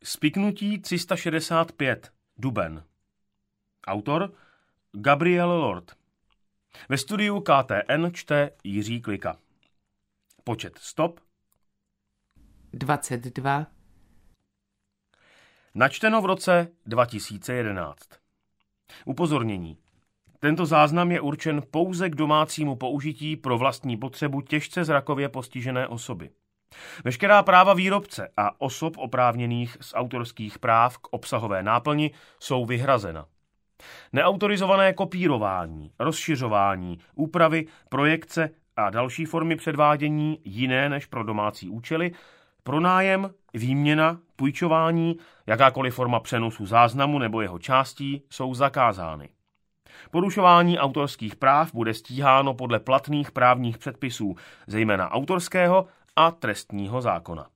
Spiknutí 365. Duben. Autor Gabriel Lord. Ve studiu KTN čte Jiří Klika. Počet stop 22. Načteno v roce 2011. Upozornění. Tento záznam je určen pouze k domácímu použití pro vlastní potřebu těžce zrakově postižené osoby. Veškerá práva výrobce a osob oprávněných z autorských práv k obsahové náplni jsou vyhrazena. Neautorizované kopírování, rozšiřování, úpravy, projekce a další formy předvádění jiné než pro domácí účely, pronájem, výměna, půjčování, jakákoliv forma přenosu záznamu nebo jeho částí jsou zakázány. Porušování autorských práv bude stíháno podle platných právních předpisů, zejména autorského a trestního zákona.